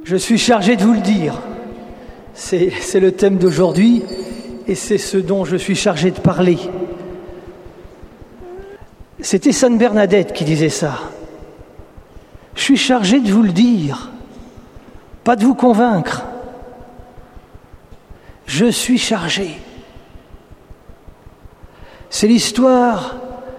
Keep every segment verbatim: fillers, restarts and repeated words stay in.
Je suis chargé de vous le dire. C'est, c'est le thème d'aujourd'hui et c'est ce dont je suis chargé de parler. C'était Sainte Bernadette qui disait ça. Je suis chargé de vous le dire, pas de vous convaincre. Je suis chargé. C'est l'histoire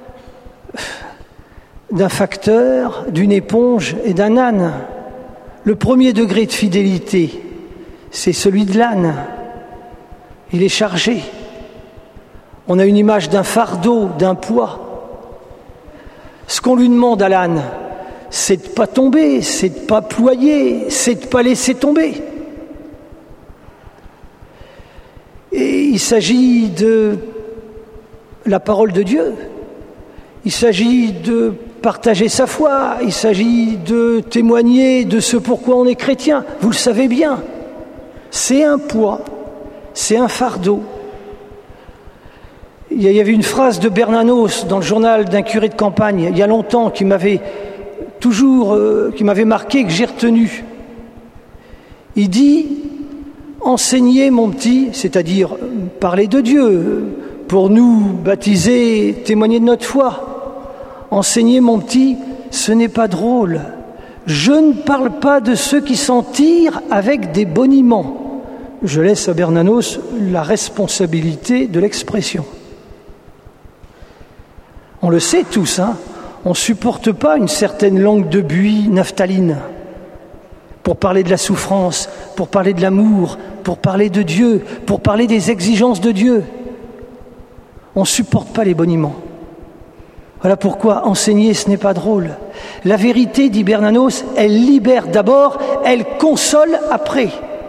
d'un facteur, d'une éponge et d'un âne. Le premier degré de fidélité, c'est celui de l'âne. Il est chargé. On a une image d'un fardeau, d'un poids. Ce qu'on lui demande à l'âne, c'est de ne pas tomber, c'est de ne pas ployer, c'est de ne pas laisser tomber. Et il s'agit de la parole de Dieu. Il s'agit de partager sa foi, il s'agit de témoigner de ce pourquoi on est chrétien. Vous le savez bien, c'est un poids, c'est un fardeau. Il y avait une phrase de Bernanos dans le journal d'un curé de campagne, il y a longtemps, qui m'avait toujours, euh, qui m'avait marqué, que j'ai retenu. Il dit « Enseignez mon petit », c'est-à-dire parler de Dieu, pour nous baptiser, témoigner de notre foi. Enseignez mon petit, ce n'est pas drôle. Je ne parle pas de ceux qui s'en tirent avec des boniments. Je laisse à Bernanos la responsabilité de l'expression. On le sait tous, hein, on ne supporte pas une certaine langue de buis naphtaline pour parler de la souffrance, pour parler de l'amour, pour parler de Dieu, pour parler des exigences de Dieu. On ne supporte pas les boniments. Voilà pourquoi enseigner, ce n'est pas drôle. La vérité, dit Bernanos, elle libère d'abord, elle console après.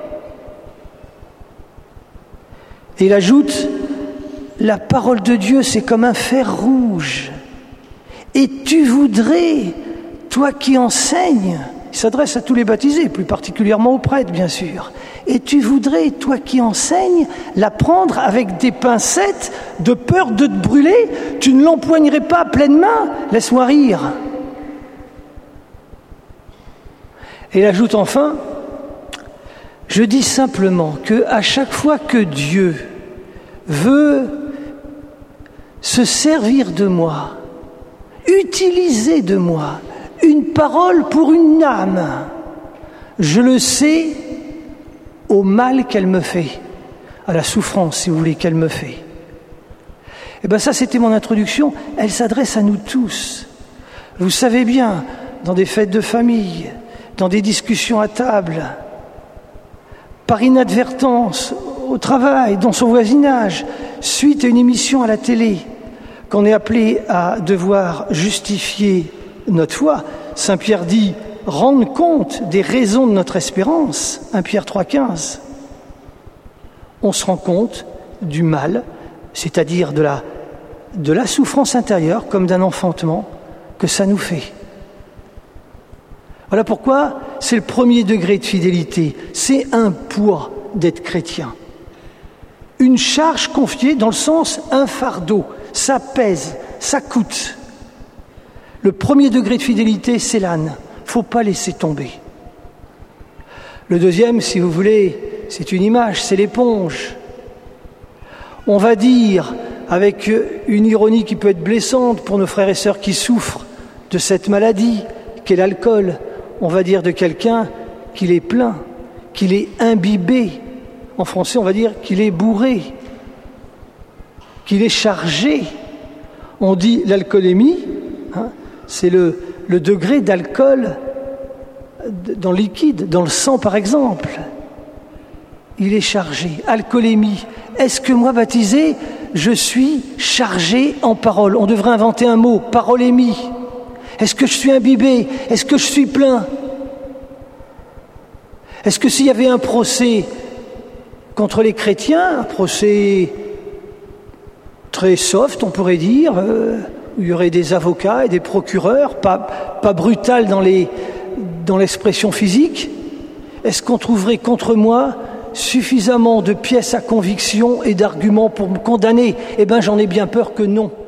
Et il ajoute, la parole de Dieu, c'est comme un fer rouge. Et tu voudrais, toi qui enseignes, il s'adresse à tous les baptisés, plus particulièrement aux prêtres, bien sûr. Et tu voudrais, toi qui enseignes, la prendre avec des pincettes, de peur de te brûler, tu ne l'empoignerais pas à pleine main, laisse-moi rire. Et il ajoute enfin, je dis simplement que à chaque fois que Dieu veut se servir de moi, utiliser de moi une parole pour une âme, je le sais au mal qu'elle me fait, à la souffrance, si vous voulez, qu'elle me fait. Et bien ça, c'était mon introduction. Elle s'adresse à nous tous. Vous savez bien, dans des fêtes de famille, dans des discussions à table, par inadvertance, au travail, dans son voisinage, suite à une émission à la télé, qu'on est appelé à devoir justifier notre foi. Saint Pierre dit « rendre compte des raisons de notre espérance », premier Pierre trois quinze. On se rend compte du mal, c'est-à-dire de la, de la souffrance intérieure, comme d'un enfantement, que ça nous fait. Voilà pourquoi c'est le premier degré de fidélité. C'est un poids d'être chrétien. Une charge confiée dans le sens un fardeau. Ça pèse, ça coûte. Le premier degré de fidélité, c'est l'âne. Il ne faut pas laisser tomber. Le deuxième, si vous voulez, c'est une image, c'est l'éponge. On va dire, avec une ironie qui peut être blessante pour nos frères et sœurs qui souffrent de cette maladie, qu'est l'alcool, on va dire de quelqu'un qu'il est plein, qu'il est imbibé. En français, on va dire qu'il est bourré, qu'il est chargé. On dit l'alcoolémie, hein, c'est le, le degré d'alcool dans le liquide, dans le sang par exemple. Il est chargé. Alcoolémie. Est-ce que moi, baptisé, je suis chargé en parole? On devrait inventer un mot, parolémie. Est-ce que je suis imbibé? Est-ce que je suis plein? Est-ce que s'il y avait un procès contre les chrétiens, un procès très soft, on pourrait dire, euh, où il y aurait des avocats et des procureurs, pas, pas brutal dans, les, dans l'expression physique, est-ce qu'on trouverait contre moi suffisamment de pièces à conviction et d'arguments pour me condamner? Eh bien, j'en ai bien peur que non.